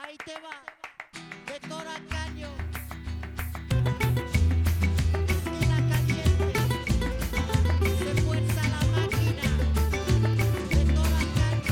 Ahí te va, de Toracaño, esquina caliente, se fuerza la máquina, de Toracaño.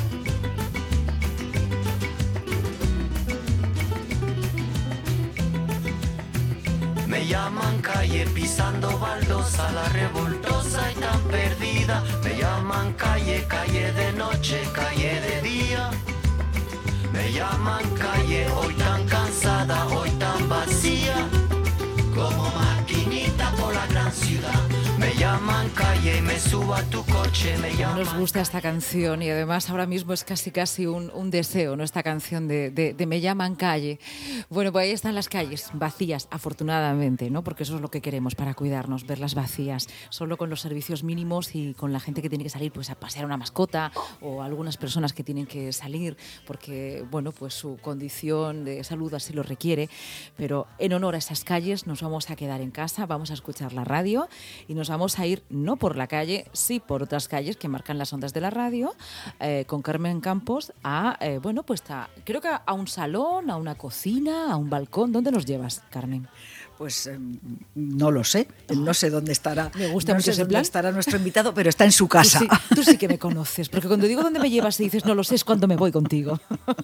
Me llaman calle pisando baldosa, la revoltosa y tan perdida. Me llaman calle, calle de noche, calle de día. Me llaman calle, hoy tan cansada, hoy tan vacía, como maquinita por la gran ciudad. Me llaman calle y me subo a tu coche, me llaman... Nos gusta esta canción y además ahora mismo es casi un deseo, ¿no? Esta canción de Me llaman calle. Bueno, pues ahí están las calles vacías, afortunadamente, ¿no? Porque eso es lo que queremos para cuidarnos, verlas vacías, solo con los servicios mínimos y con la gente que tiene que salir pues a pasear una mascota o algunas personas que tienen que salir porque, bueno, pues su condición de salud así lo requiere. Pero en honor a esas calles nos vamos a quedar en casa, vamos a escuchar la radio y nos vamos a ir no por la calle, sí por otras calles que marcan las ondas de la radio, con Carmen Campos a, bueno, pues creo que a un salón, a una cocina, a un balcón. ¿Dónde nos llevas, Carmen? Pues no lo sé, no sé dónde estará. Me gusta no mucho sé ese dónde plan. estará nuestro invitado, pero está en su casa. Tú sí que me conoces, porque cuando digo dónde me llevas y dices no lo sé es cuando me voy contigo.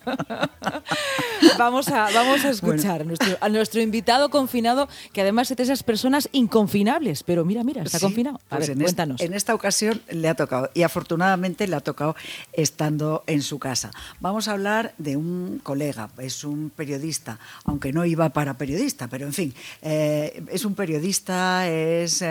Vamos a escuchar a nuestro invitado confinado, que además es de esas personas inconfinables, pero mira, está Sí, confinado. A pues ver, cuéntanos. En esta ocasión le ha tocado, y afortunadamente le ha tocado estando en su casa. Vamos a hablar de un colega, es un periodista, aunque no iba para periodista, pero en fin, es un periodista, es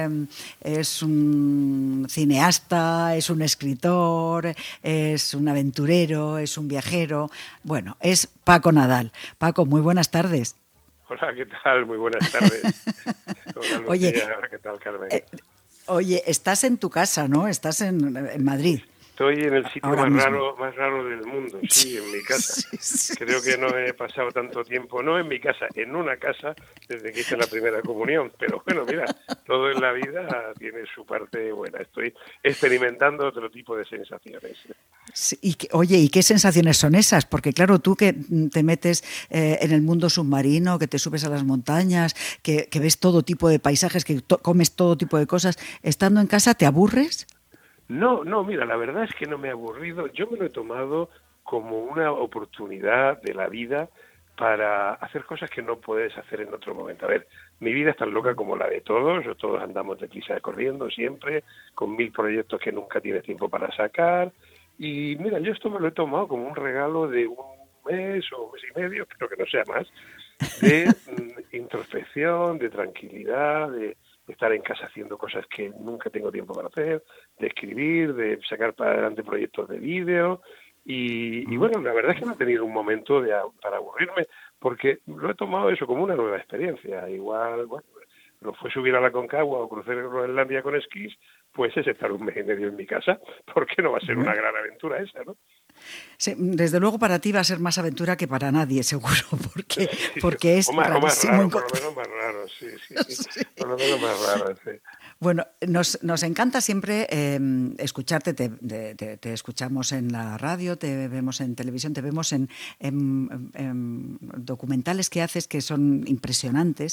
un cineasta, es un escritor, es un aventurero, es un viajero. Bueno, es Paco Nadal. Paco, muy buenas tardes. Hola, ¿qué tal? Muy buenas tardes. Hola, Oye, ¿qué tal, Carmen? Oye, estás en tu casa, ¿no? Estás en Madrid. Estoy en el sitio Ahora más raro del mundo, sí, en mi casa. Sí. Creo que no he pasado tanto tiempo, no en mi casa, en una casa, desde que hice la primera comunión. Pero bueno, mira, todo en la vida tiene su parte buena. Estoy experimentando otro tipo de sensaciones. Sí, oye, ¿y qué sensaciones son esas? Porque claro, tú que te metes en el mundo submarino, que te subes a las montañas, que ves todo tipo de paisajes, que comes todo tipo de cosas, ¿estando en casa te aburres? No, mira, la verdad es que no me he aburrido. Yo me lo he tomado como una oportunidad de la vida para hacer cosas que no puedes hacer en otro momento. A ver, mi vida es tan loca como la de todos andamos deprisa corriendo siempre, con 1000 proyectos que nunca tienes tiempo para sacar. Y mira, yo esto me lo he tomado como un regalo de un mes o un mes y medio, espero que no sea más, de introspección, de tranquilidad, de estar en casa haciendo cosas que nunca tengo tiempo para hacer, de escribir, de sacar para adelante proyectos de vídeo. Y bueno, la verdad es que no he tenido un momento para aburrirme, porque lo he tomado eso como una nueva experiencia. Igual, bueno, lo fue subir a la Concagua o crucer Groenlandia con esquís, pues es estar un mes y medio en mi casa, porque no va a ser una gran aventura esa, ¿no? Sí, desde luego para ti va a ser más aventura que para nadie, seguro, porque es rarísimo. Por lo menos más raro, sí. Por lo menos más raro, sí. Bueno, nos encanta siempre escucharte, te escuchamos en la radio, te vemos en televisión, te vemos en documentales que haces que son impresionantes,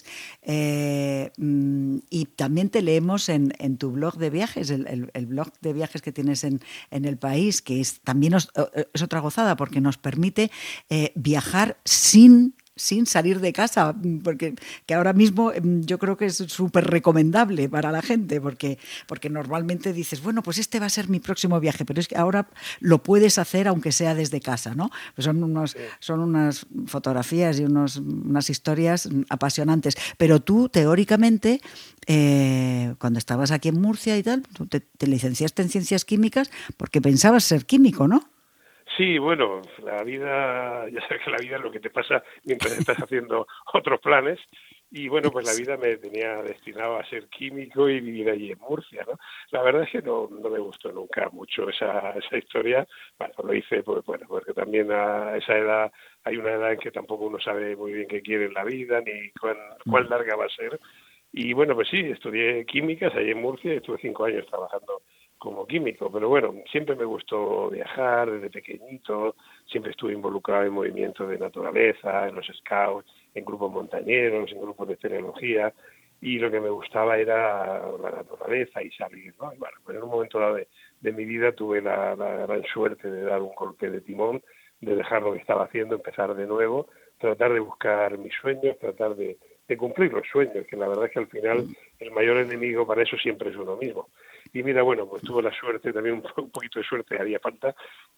y también te leemos en tu blog de viajes, el blog de viajes que tienes en El País, que también es otra gozada porque nos permite viajar sin salir de casa, porque que ahora mismo yo creo que es súper recomendable para la gente, porque normalmente dices, bueno, pues este va a ser mi próximo viaje, pero es que ahora lo puedes hacer aunque sea desde casa, ¿no? Pues son unas fotografías y unas historias apasionantes, pero tú teóricamente cuando estabas aquí en Murcia y tal, tú te licenciaste en Ciencias Químicas porque pensabas ser químico, ¿no? Sí, bueno, la vida, ya sabes que la vida es lo que te pasa mientras estás haciendo otros planes. Y bueno, pues la vida me tenía destinado a ser químico y vivir allí en Murcia, ¿no? La verdad es que no me gustó nunca mucho esa historia. Bueno, lo hice porque también a esa edad hay una edad en que tampoco uno sabe muy bien qué quiere en la vida ni cuán larga va a ser. Y bueno, pues sí, estudié químicas allí en Murcia y estuve 5 años trabajando como químico, pero bueno, siempre me gustó viajar desde pequeñito, siempre estuve involucrado en movimientos de naturaleza, en los scouts, en grupos montañeros, en grupos de teleología, y lo que me gustaba era la naturaleza y salir, ¿no? Y bueno, pues en un momento dado de mi vida tuve la gran suerte de dar un golpe de timón, de dejar lo que estaba haciendo, empezar de nuevo, tratar de buscar mis sueños, tratar de cumplir los sueños, que la verdad es que al final el mayor enemigo para eso siempre es uno mismo. Y mira, bueno, pues tuve la suerte, también un poquito de suerte haría falta,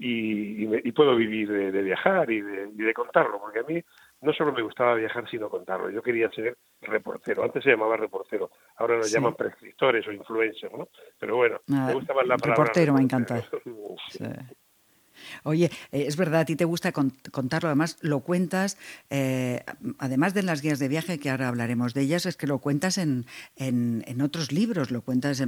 y puedo vivir de viajar y de contarlo, porque a mí no solo me gustaba viajar, sino contarlo. Yo quería ser reportero, antes se llamaba reportero, ahora nos llaman prescriptores o influencers, ¿no? Pero bueno, me gusta más la palabra reportero. Me encanta. Sí. Oye, es verdad, a ti te gusta contarlo, además lo cuentas, además de las guías de viaje, que ahora hablaremos de ellas, es que lo cuentas en otros libros, lo cuentas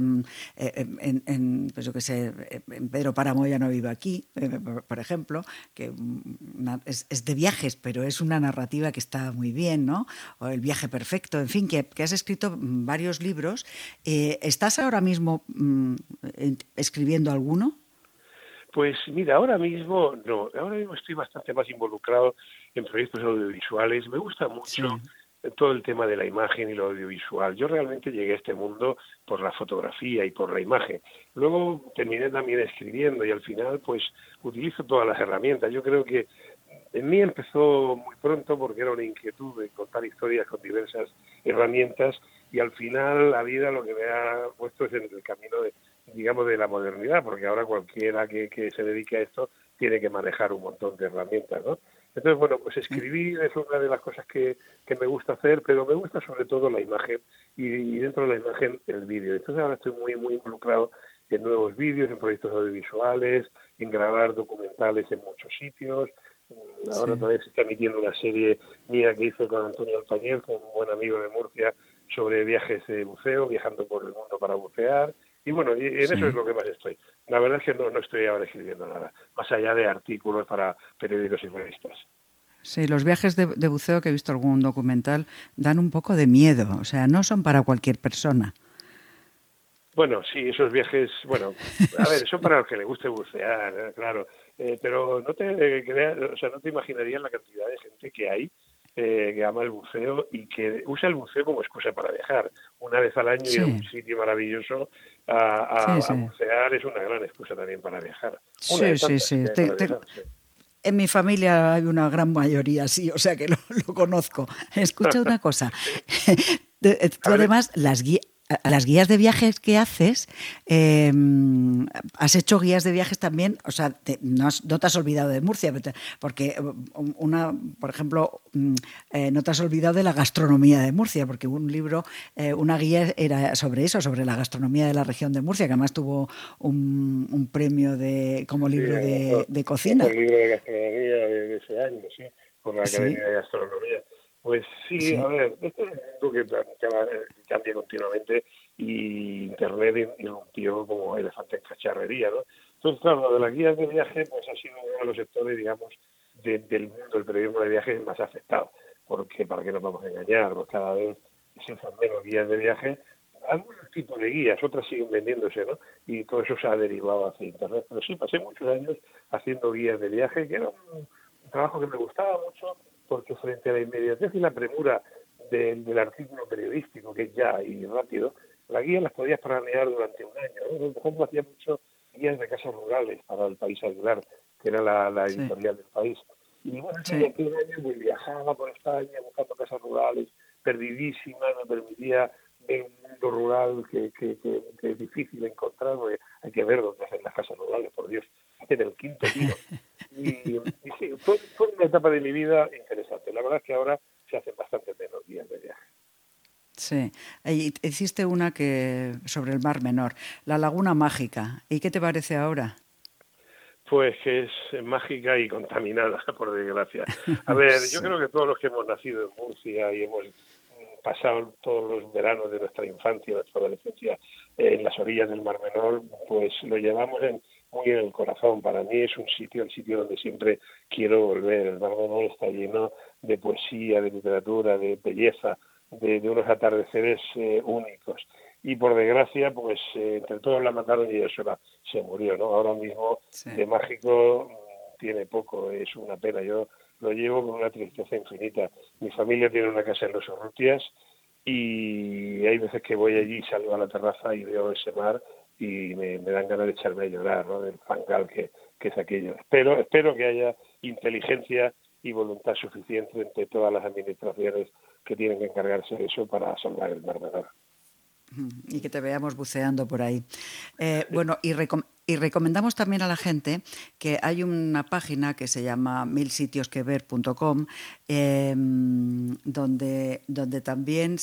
pues yo qué sé, en Pedro Páramo ya no vive aquí, por ejemplo, que es de viajes, pero es una narrativa que está muy bien, ¿no? O El viaje perfecto, en fin, que has escrito varios libros. ¿Estás ahora mismo escribiendo alguno? Pues mira, ahora mismo no, ahora mismo estoy bastante más involucrado en proyectos audiovisuales. Me gusta mucho todo el tema de la imagen y lo audiovisual. Yo realmente llegué a este mundo por la fotografía y por la imagen. Luego terminé también escribiendo y al final pues utilizo todas las herramientas. Yo creo que en mí empezó muy pronto porque era una inquietud de contar historias con diversas herramientas y al final la vida lo que me ha puesto es en el camino de la modernidad, porque ahora cualquiera que se dedique a esto tiene que manejar un montón de herramientas, ¿no? Entonces, bueno, pues escribir es una de las cosas que me gusta hacer, pero me gusta sobre todo la imagen y dentro de la imagen el vídeo. Entonces ahora estoy muy, muy involucrado en nuevos vídeos, en proyectos audiovisuales, en grabar documentales en muchos sitios. Ahora también se está emitiendo una serie mía que hice con Antonio Alpañel, con un buen amigo de Murcia, sobre viajes de buceo, viajando por el mundo para bucear. Y bueno, y en eso es lo que más estoy. La verdad es que no estoy ahora escribiendo nada, más allá de artículos para periódicos y revistas. Sí, los viajes de buceo, que he visto algún documental, dan un poco de miedo, o sea, no son para cualquier persona. Bueno, sí, esos viajes, bueno, a ver, son para los que les guste bucear, claro, pero no te creas, o sea, no te imaginarías la cantidad de gente que hay que ama el buceo y que usa el buceo como excusa para viajar. Una vez al año ir a un sitio maravilloso a bucear es una gran excusa también para viajar. Sí. En mi familia hay una gran mayoría, sí, o sea que lo conozco. Escucha una cosa, tú además las guías de viajes que haces, has hecho guías de viajes también, o sea, no te has olvidado de Murcia, porque por ejemplo, no te has olvidado de la gastronomía de Murcia, porque un libro, una guía era sobre eso, sobre la gastronomía de la región de Murcia, que además tuvo un premio como libro de cocina. El libro de gastronomía de ese año, sí, por la Academia de Gastronomía. Pues sí, a ver, esto es un mundo que cambia continuamente y Internet irrumpió como elefante en cacharrería, ¿no? Entonces, claro, lo de las guías de viaje pues ha sido uno de los sectores, digamos, del mundo del periodismo de viajes más afectado, porque para qué nos vamos a engañar, pues cada vez se hacen menos guías de viaje, algunos tipos de guías, otras siguen vendiéndose, ¿no? Y todo eso se ha derivado hacia Internet. Pero sí, pasé muchos años haciendo guías de viaje, que era un trabajo que me gustaba mucho, porque frente a la inmediatez y la premura del artículo periodístico, que es ya y rápido, la guía las podías planear durante un año, ¿no? Por ejemplo, hacía mucho guías de casas rurales para el País Aguilar, que era la editorial del país. Y bueno, durante un año pues, viajaba por España buscando casas rurales, perdidísimas, me permitía ver un mundo rural que es difícil encontrar, porque hay que ver dónde hacen las casas rurales, por Dios, hacen el quinto tiro. Y sí, fue una etapa de mi vida interesante. La verdad es que ahora se hacen bastante menos días de viaje. Sí, hiciste una sobre el Mar Menor, la Laguna Mágica. ¿Y qué te parece ahora? Pues que es mágica y contaminada, por desgracia. A ver, yo creo que todos los que hemos nacido en Murcia y hemos pasado todos los veranos de nuestra infancia, nuestra adolescencia en las orillas del Mar Menor, pues lo llevamos muy en el corazón. Para mí es el sitio donde siempre quiero volver. El Mar Menor está lleno de poesía, de literatura, de belleza, de unos atardeceres únicos. Y por desgracia, pues entre todos la mataron y ella sola se murió, ¿no? Ahora mismo de mágico tiene poco, es una pena. Yo lo llevo con una tristeza infinita. Mi familia tiene una casa en Los Urrutias y hay veces que voy allí, salgo a la terraza y veo ese mar y me dan ganas de echarme a llorar, ¿no? Del fangal que es aquello. Espero que haya inteligencia y voluntad suficiente entre todas las administraciones que tienen que encargarse de eso para salvar el Mar Menor. Y que te veamos buceando por ahí. Bueno, y recomendamos también a la gente que hay una página que se llama milsitiosquever.com donde también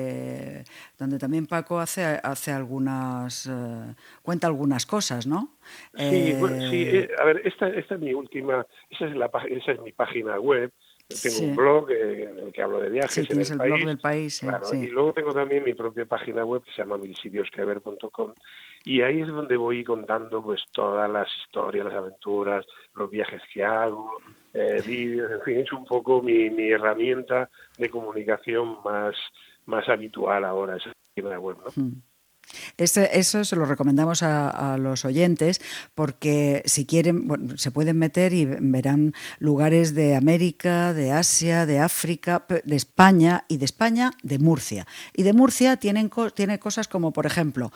Paco hace algunas cuenta algunas cosas, ¿no? Sí, a ver, esta es mi última, esa es mi página web. Tengo un blog en el que hablo de viajes. Sí, tienes el blog del país. Claro, sí. Y luego tengo también mi propia página web que se llama milsitiosquever.com y ahí es donde voy contando pues todas las historias, las aventuras, los viajes que hago, vídeos, en fin, es un poco mi herramienta de comunicación más habitual ahora, esa página web, ¿no? Eso se lo recomendamos a los oyentes porque si quieren, bueno, se pueden meter y verán lugares de América, de Asia, de África, de España de Murcia. Y de Murcia tiene cosas como, por ejemplo,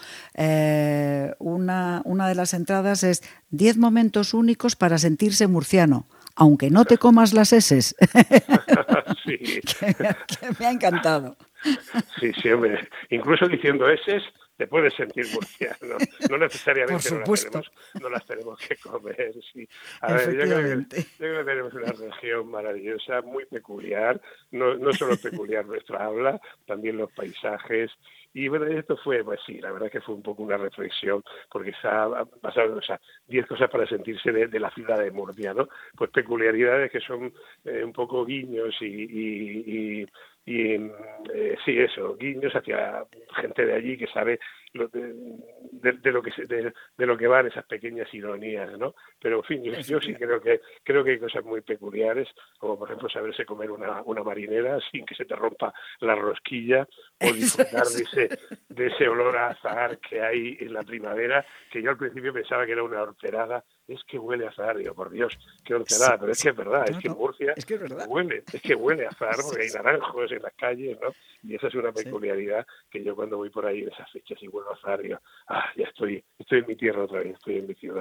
una de las entradas es 10 momentos únicos para sentirse murciano, aunque no te comas las eses. Sí. que me ha encantado. Sí, hombre. Incluso diciendo eses te puedes sentir murciano. No necesariamente no las tenemos que comer. Sí. A ver, yo creo que tenemos una región maravillosa, muy peculiar. No solo peculiar nuestra habla, también los paisajes. Y bueno, esto fue, pues sí, la verdad que fue un poco una reflexión, porque se ha pasado, 10 cosas para sentirse de la ciudad de Murcia, ¿no? Pues peculiaridades que son un poco guiños y sí, eso, guiños hacia gente de allí que sabe de lo que van esas pequeñas ironías, ¿no? Pero en fin, yo sí creo que hay cosas muy peculiares, como por ejemplo saberse comer una marinera sin que se te rompa la rosquilla, o disfrutar de ese olor a azahar que hay en la primavera, que yo al principio pensaba que era una horterada. Es que huele a azahar, digo, por Dios, qué horterada, pero es que es verdad, es que en Murcia huele a azahar, porque hay naranjos en las calles, ¿no? Y esa es una peculiaridad que yo cuando voy por ahí en esas fechas y huelo a azahar, digo, ya estoy en mi tierra otra vez, estoy en mi ciudad.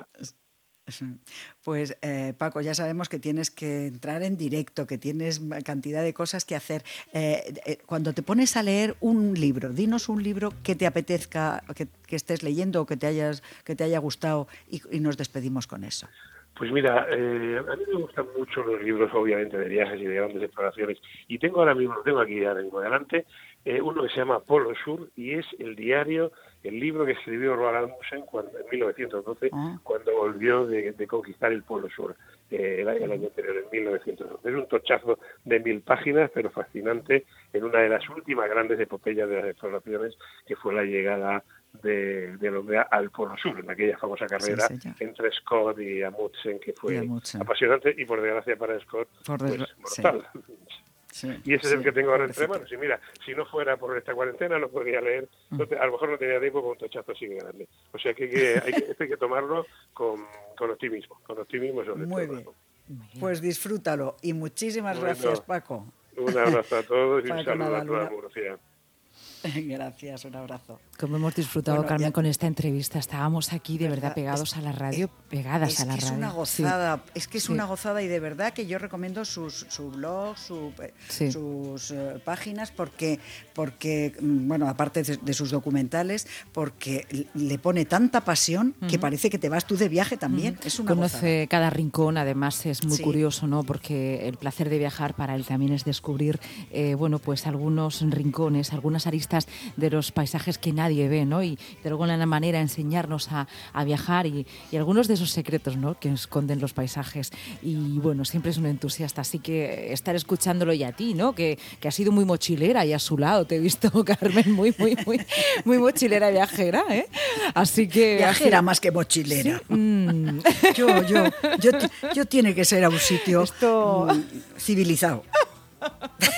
Pues Paco, ya sabemos que tienes que entrar en directo, que tienes cantidad de cosas que hacer. Cuando te pones a leer un libro, dinos un libro que te apetezca, que estés leyendo o que te haya gustado y nos despedimos con eso. Pues mira, a mí me gustan mucho los libros, obviamente, de viajes y de grandes exploraciones. Y tengo ahora mismo, lo tengo aquí ya tengo delante, uno que se llama Polo Sur, y es el libro que escribió Roald Amundsen en 1912, cuando volvió de conquistar el Polo Sur, el año anterior, en 1912. Es un tochazo de 1000 páginas, pero fascinante, en una de las últimas grandes epopeyas de las exploraciones, que fue la llegada del hombre al Polo Sur, en aquella famosa carrera entre Scott y Amundsen, que fue apasionante y, por desgracia para Scott, pues mortal. Sí, y ese es el que tengo ahora entre manos. Y mira, si no fuera por esta cuarentena, no podría leer. A lo mejor no tenía tiempo con un tochazo así grande. O sea que hay que tomarlo con optimismo sobre Muy todo. Bien. Pues disfrútalo. Y muchísimas gracias, Paco. Un abrazo a todos y un saludo a toda Murcia. Gracias, un abrazo. Como hemos disfrutado, Carmen, con esta entrevista. Estábamos aquí de verdad pegados a la radio, pegadas a la radio. Es una gozada, una gozada, y de verdad que yo recomiendo su blog, sus páginas, porque bueno, aparte de sus documentales, porque le pone tanta pasión que parece que te vas tú de viaje también. Es una Conoce gozada. cada rincón, además es muy curioso, ¿no? Porque el placer de viajar para él también es descubrir, pues algunos rincones, algunas aristas de los paisajes que nadie ve, ¿no? Y de alguna manera enseñarnos a viajar y algunos de esos secretos, ¿no? Que esconden los paisajes. Y bueno, siempre es un entusiasta, así que estar escuchándolo y a ti, ¿no? Que has sido muy mochilera y a su lado te he visto, Carmen, muy mochilera y viajera, ¿eh? Así que viajera más que mochilera. Sí. Yo tiene que ser a un sitio civilizado.